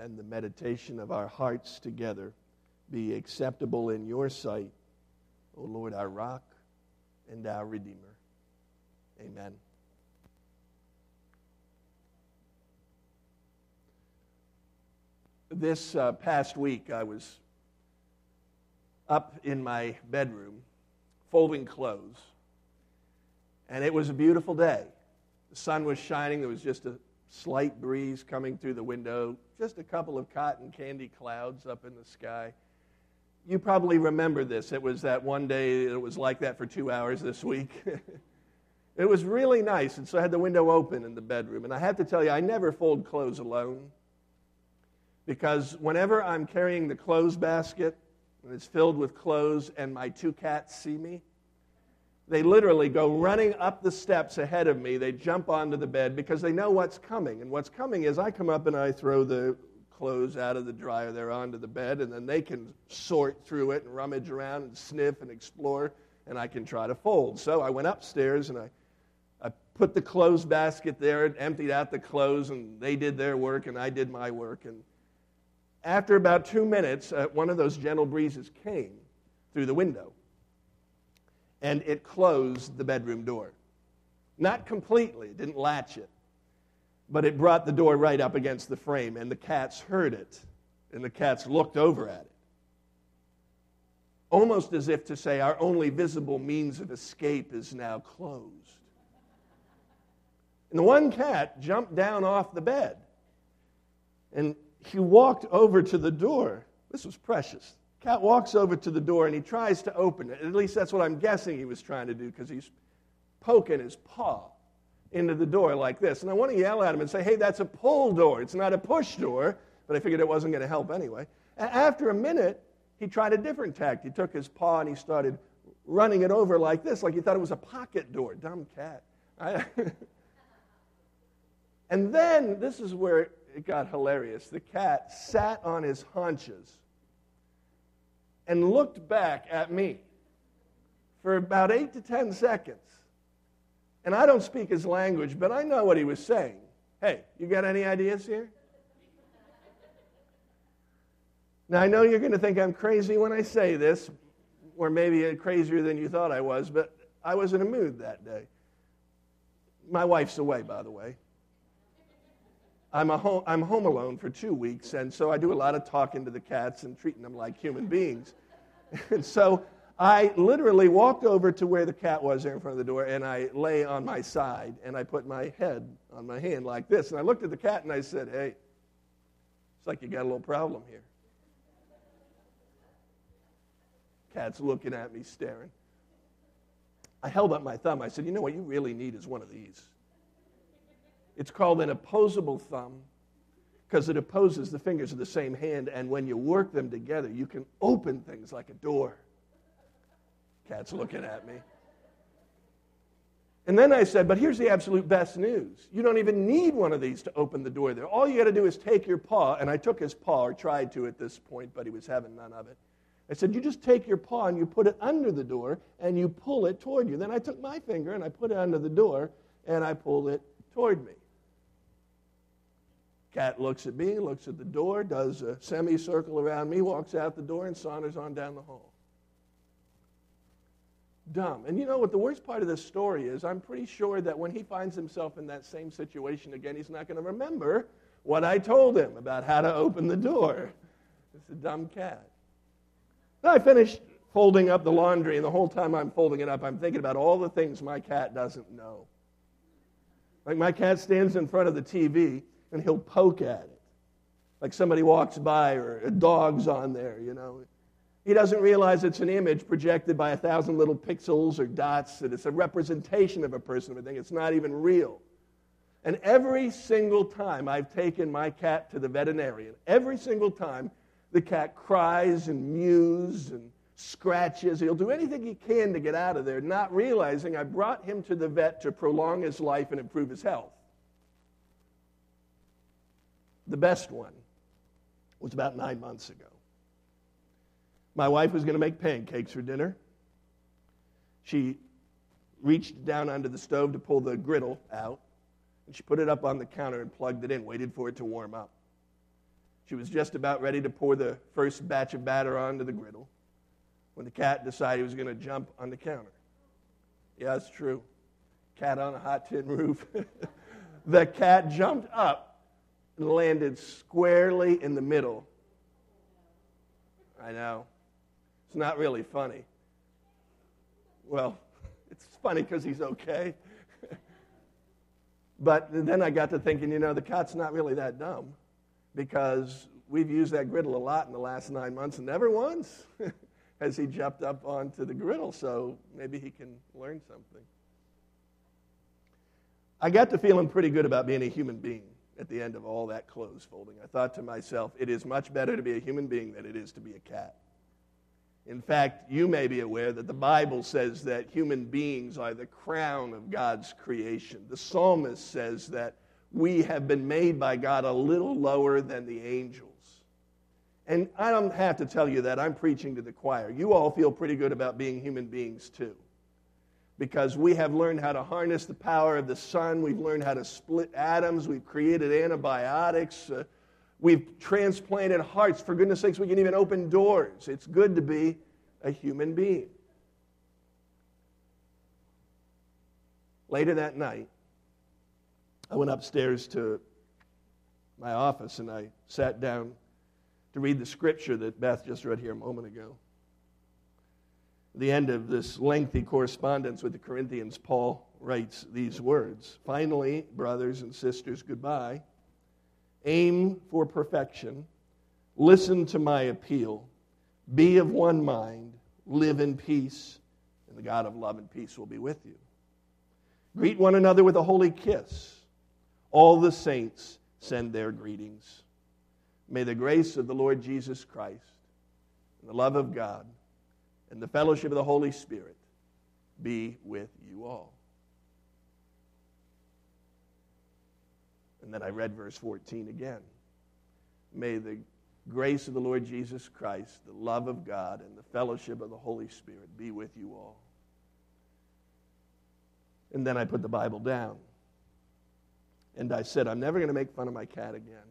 and the meditation of our hearts together be acceptable in your sight, O Lord, our rock and our Redeemer. Amen. This past week, I was up in my bedroom folding clothes, and it was a beautiful day. The sun was shining. There was just a slight breeze coming through the window, just a couple of cotton candy clouds up in the sky. You probably remember this. It was that one day it was like that for 2 hours this week. It was really nice, and so I had the window open in the bedroom. And I have to tell you, I never fold clothes alone, because whenever I'm carrying the clothes basket, and it's filled with clothes, and my two cats see me, they literally go running up the steps ahead of me. They jump onto the bed because they know what's coming. And what's coming is I come up and I throw the clothes out of the dryer there onto the bed, and then they can sort through it and rummage around and sniff and explore, and I can try to fold. So I went upstairs and I put the clothes basket there and emptied out the clothes, and they did their work and I did my work. And after about 2 minutes, one of those gentle breezes came through the window, and it closed the bedroom door. Not completely, it didn't latch it, but it brought the door right up against the frame, and the cats heard it, and the cats looked over at it, almost as if to say, our only visible means of escape is now closed. And the one cat jumped down off the bed, and he walked over to the door. This was precious. Cat walks over to the door, and he tries to open it. At least that's what I'm guessing he was trying to do, because he's poking his paw into the door like this. And I want to yell at him and say, hey, that's a pull door. It's not a push door. But I figured it wasn't going to help anyway. After a minute, he tried a different tact. He took his paw and he started running it over like this, like he thought it was a pocket door. Dumb cat. And then, this is where it got hilarious. The cat sat on his haunches and looked back at me for about 8 to 10 seconds. And I don't speak his language, but I know what he was saying. Hey, you got any ideas here? Now, I know you're going to think I'm crazy when I say this, or maybe crazier than you thought I was, but I was in a mood that day. My wife's away, by the way. I'm home alone for 2 weeks, and so I do a lot of talking to the cats and treating them like human beings. And so I literally walked over to where the cat was there in front of the door, and I lay on my side, and I put my head on my hand like this. And I looked at the cat, and I said, hey, it's like you got a little problem here. Cat's looking at me, staring. I held up my thumb. I said, you know what you really need is one of these. It's called an opposable thumb, because it opposes the fingers of the same hand, and when you work them together, you can open things like a door. Cat's looking at me. And then I said, but here's the absolute best news. You don't even need one of these to open the door there. All you got to do is take your paw, and I took his paw, or tried to at this point, but he was having none of it. I said, you just take your paw and you put it under the door, and you pull it toward you. Then I took my finger and I put it under the door, and I pulled it toward me. Cat looks at me, looks at the door, does a semicircle around me, walks out the door, and saunters on down the hall. Dumb. And you know what the worst part of this story is? I'm pretty sure that when he finds himself in that same situation again, he's not going to remember what I told him about how to open the door. It's a dumb cat. Then I finished folding up the laundry, and the whole time I'm folding it up, I'm thinking about all the things my cat doesn't know. Like my cat stands in front of the TV, and he'll poke at it. Like somebody walks by or a dog's on there, you know. He doesn't realize it's an image projected by 1,000 little pixels or dots, and it's a representation of a person or thing. It's not even real. And every single time I've taken my cat to the veterinarian, every single time the cat cries and mews and scratches. He'll do anything he can to get out of there, not realizing I brought him to the vet to prolong his life and improve his health. The best one was about 9 months ago. My wife was going to make pancakes for dinner. She reached down under the stove to pull the griddle out, and she put it up on the counter and plugged it in, waited for it to warm up. She was just about ready to pour the first batch of batter onto the griddle when the cat decided he was going to jump on the counter. Yeah, it's true. Cat on a hot tin roof. The cat jumped up and landed squarely in the middle. I know. It's not really funny. Well, it's funny because he's okay. But then I got to thinking, the cat's not really that dumb, because we've used that griddle a lot in the last 9 months, and never once has he jumped up onto the griddle, so maybe he can learn something. I got to feeling pretty good about being a human being at the end of all that clothes folding. I thought to myself, it is much better to be a human being than it is to be a cat. In fact, you may be aware that the Bible says that human beings are the crown of God's creation. The psalmist says that we have been made by God a little lower than the angels. And I don't have to tell you that. I'm preaching to the choir. You all feel pretty good about being human beings too, because we have learned how to harness the power of the sun. We've learned how to split atoms. We've created antibiotics. We've transplanted hearts. For goodness sakes, we can even open doors. It's good to be a human being. Later that night, I went upstairs to my office and I sat down to read the scripture that Beth just read here a moment ago. At the end of this lengthy correspondence with the Corinthians, Paul writes these words: "Finally, brothers and sisters, goodbye. Aim for perfection. Listen to my appeal. Be of one mind. Live in peace, and the God of love and peace will be with you. Greet one another with a holy kiss. All the saints send their greetings. May the grace of the Lord Jesus Christ and the love of God and the fellowship of the Holy Spirit be with you all." And then I read verse 14 again. May the grace of the Lord Jesus Christ, the love of God, and the fellowship of the Holy Spirit be with you all. And then I put the Bible down. And I said, I'm never going to make fun of my cat again.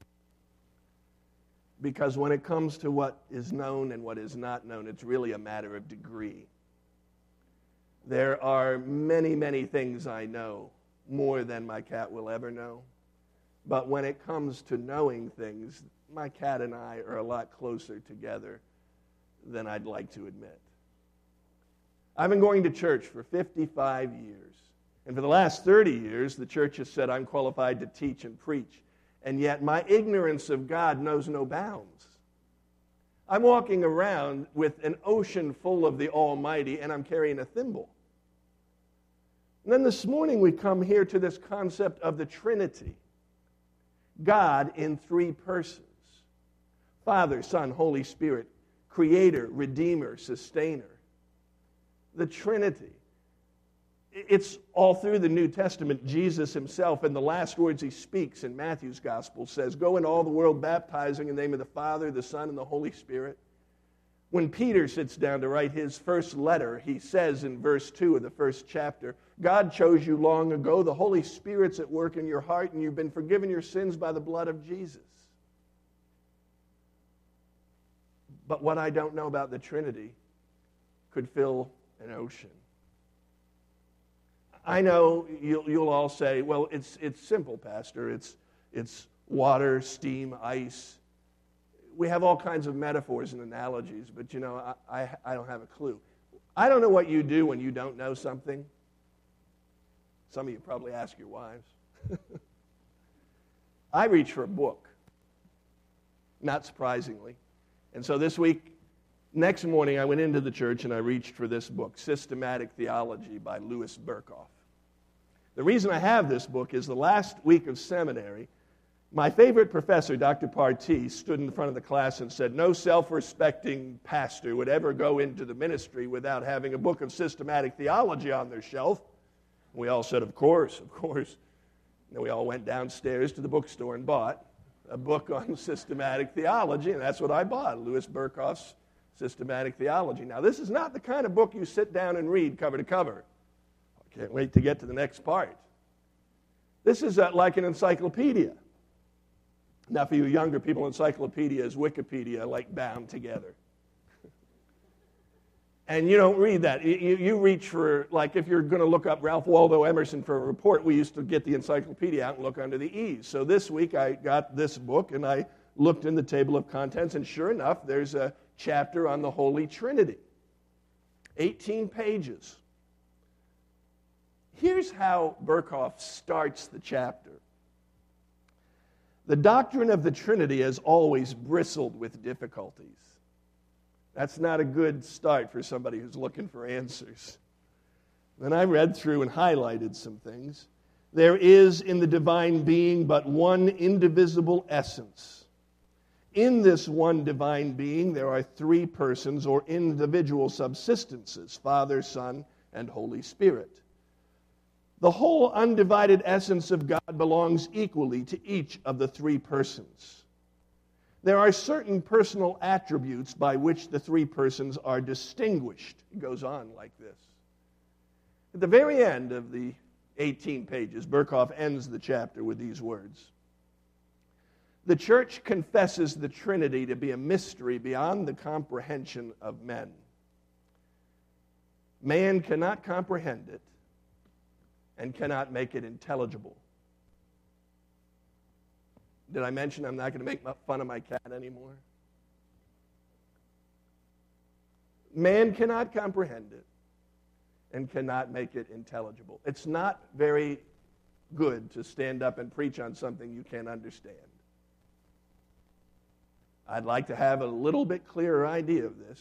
Because when it comes to what is known and what is not known, it's really a matter of degree. There are many, many things I know, more than my cat will ever know. But when it comes to knowing things, my cat and I are a lot closer together than I'd like to admit. I've been going to church for 55 years. And for the last 30 years, the church has said I'm qualified to teach and preach. And yet my ignorance of God knows no bounds. I'm walking around with an ocean full of the Almighty, and I'm carrying a thimble. And then this morning we come here to this concept of the Trinity. God in three persons. Father, Son, Holy Spirit, Creator, Redeemer, Sustainer. The Trinity. It's all through the New Testament. Jesus himself, in the last words he speaks in Matthew's Gospel, says, "Go into all the world baptizing in the name of the Father, the Son, and the Holy Spirit." When Peter sits down to write his first letter, he says in verse 2 of the first chapter, "God chose you long ago. The Holy Spirit's at work in your heart, and you've been forgiven your sins by the blood of Jesus." But what I don't know about the Trinity could fill an ocean. I know you'll all say, well, it's simple, Pastor. It's water, steam, ice. We have all kinds of metaphors and analogies, but I don't have a clue. I don't know what you do when you don't know something. Some of you probably ask your wives. I reach for a book, not surprisingly. And so this week, next morning, I went into the church and I reached for this book, Systematic Theology by Louis Berkhoff. The reason I have this book is the last week of seminary, my favorite professor, Dr. Partee, stood in front of the class and said, no self-respecting pastor would ever go into the ministry without having a book of systematic theology on their shelf. We all said, of course, of course. And then we all went downstairs to the bookstore and bought a book on systematic theology, and that's what I bought, Louis Berkhoff's Systematic Theology. Now, this is not the kind of book you sit down and read cover to cover. I can't wait to get to the next part. This is like an encyclopedia. Now, for you younger people, encyclopedia is Wikipedia, like bound together. And you don't read that. You reach for, like if you're going to look up Ralph Waldo Emerson for a report, we used to get the encyclopedia out and look under the E's. So this week I got this book and I looked in the table of contents, and sure enough, there's a chapter on the Holy Trinity. 18 pages. Here's how Berkhof starts the chapter. The doctrine of the Trinity has always bristled with difficulties. That's not a good start for somebody who's looking for answers. Then I read through and highlighted some things. There is in the divine being but one indivisible essence. In this one divine being there are three persons or individual subsistences, Father, Son, and Holy Spirit. The whole undivided essence of God belongs equally to each of the three persons. There are certain personal attributes by which the three persons are distinguished. It goes on like this. At the very end of the 18 pages, Berkhof ends the chapter with these words. The church confesses the Trinity to be a mystery beyond the comprehension of men. Man cannot comprehend it and cannot make it intelligible. Did I mention I'm not going to make fun of my cat anymore? Man cannot comprehend it and cannot make it intelligible. It's not very good to stand up and preach on something you can't understand. I'd like to have a little bit clearer idea of this.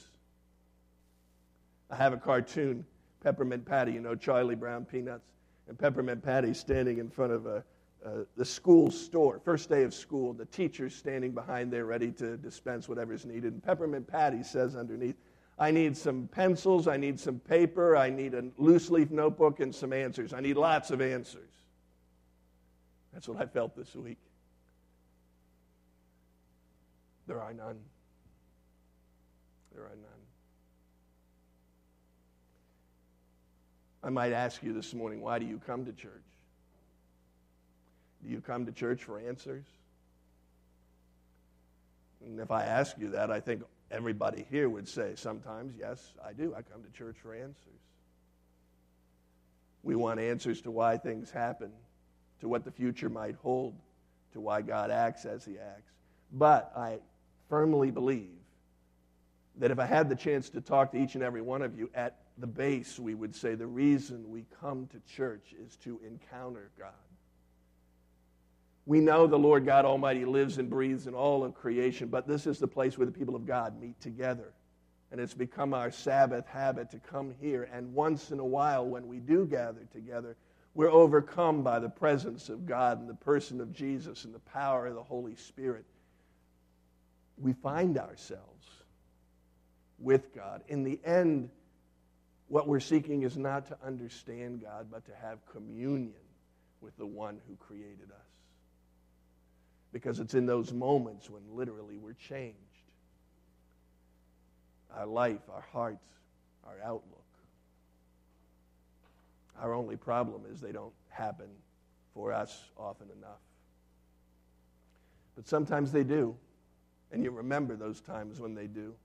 I have a cartoon, Peppermint Patty, you know, Charlie Brown Peanuts, and Peppermint Patty standing in front of the school store, first day of school. The teacher's standing behind there ready to dispense whatever's needed. And Peppermint Patty says underneath, I need some pencils, I need some paper, I need a loose leaf notebook and some answers. I need lots of answers. That's what I felt this week. There are none. There are none. I might ask you this morning, why do you come to church? Do you come to church for answers? And if I ask you that, I think everybody here would say sometimes, yes, I do. I come to church for answers. We want answers to why things happen, to what the future might hold, to why God acts as he acts. But I firmly believe that if I had the chance to talk to each and every one of you, at the base we would say the reason we come to church is to encounter God. We know the Lord God Almighty lives and breathes in all of creation, but this is the place where the people of God meet together. And it's become our Sabbath habit to come here. And once in a while, when we do gather together, we're overcome by the presence of God and the person of Jesus and the power of the Holy Spirit. We find ourselves with God. In the end, what we're seeking is not to understand God, but to have communion with the one who created us. Because it's in those moments when literally we're changed. Our life, our hearts, our outlook. Our only problem is they don't happen for us often enough. But sometimes they do, and you remember those times when they do.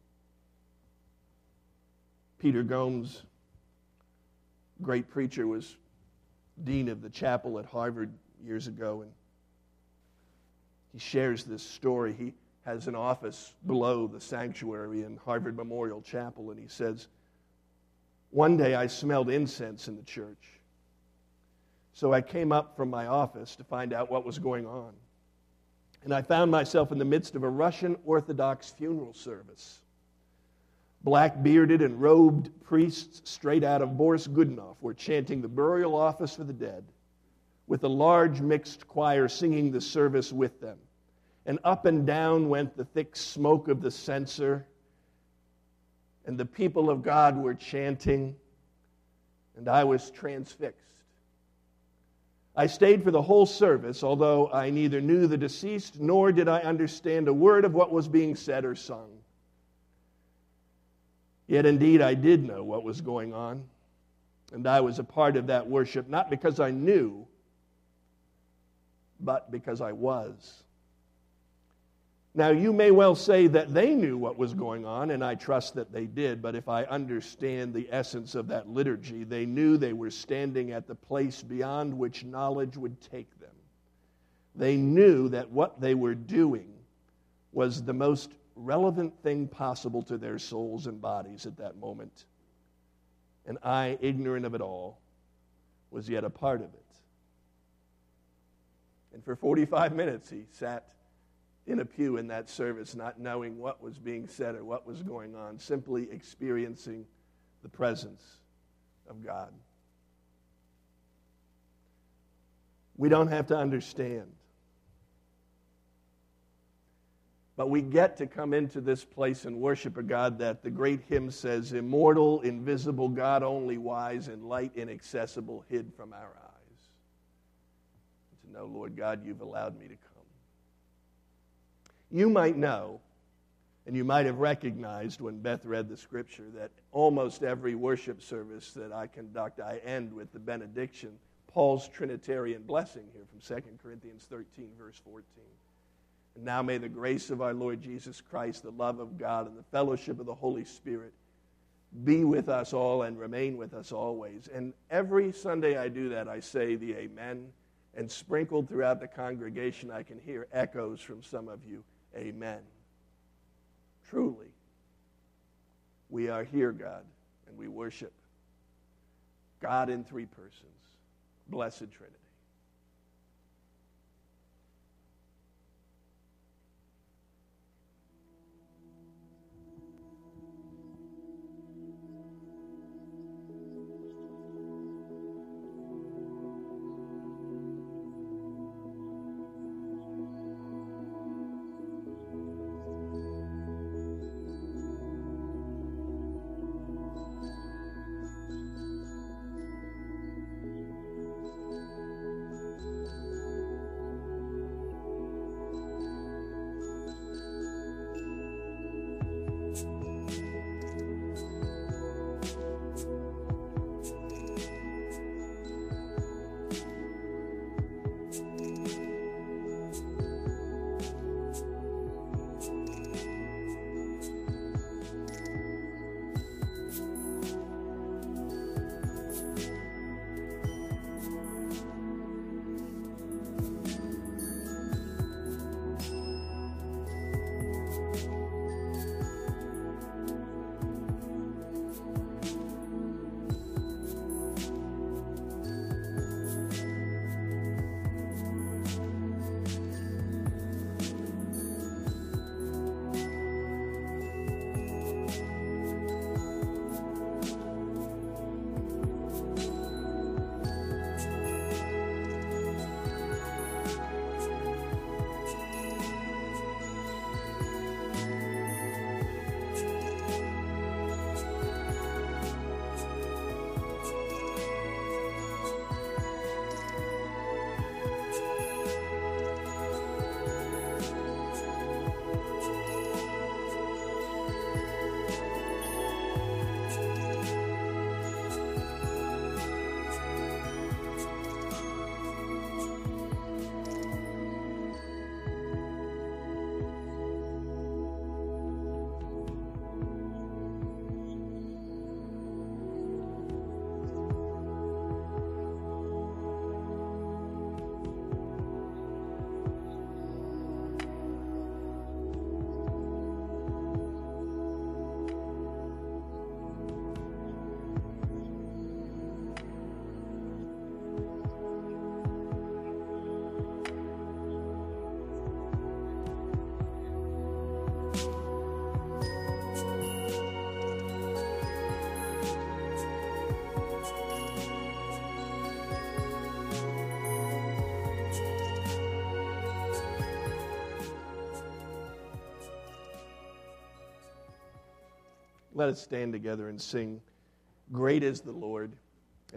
Peter Gomes, great preacher, was dean of the chapel at Harvard years ago, and he shares this story. He has an office below the sanctuary in Harvard Memorial Chapel, and he says, one day I smelled incense in the church. So I came up from my office to find out what was going on. And I found myself in the midst of a Russian Orthodox funeral service. Black-bearded and robed priests straight out of Boris Godunov were chanting the burial office for the dead, with a large mixed choir singing the service with them. And up and down went the thick smoke of the censer, and the people of God were chanting, and I was transfixed. I stayed for the whole service, although I neither knew the deceased nor did I understand a word of what was being said or sung. Yet indeed I did know what was going on, and I was a part of that worship, not because I knew, but because I was. Now, you may well say that they knew what was going on, and I trust that they did, but if I understand the essence of that liturgy, they knew they were standing at the place beyond which knowledge would take them. They knew that what they were doing was the most relevant thing possible to their souls and bodies at that moment. And I, ignorant of it all, was yet a part of it. And for 45 minutes, he sat in a pew in that service, not knowing what was being said or what was going on, simply experiencing the presence of God. We don't have to understand. But we get to come into this place and worship a God that the great hymn says, immortal, invisible, God only wise, and light inaccessible, hid from our eyes. And to know, Lord God, you've allowed me to come. You might know, and you might have recognized when Beth read the scripture, that almost every worship service that I conduct, I end with the benediction, Paul's Trinitarian blessing here from 2 Corinthians 13, verse 14. And now may the grace of our Lord Jesus Christ, the love of God, and the fellowship of the Holy Spirit be with us all and remain with us always. And every Sunday I do that, I say the amen, and sprinkled throughout the congregation I can hear echoes from some of you. Amen. Truly, we are here, God, and we worship God in three persons, blessed Trinity. Let us stand together and sing, Great is the Lord.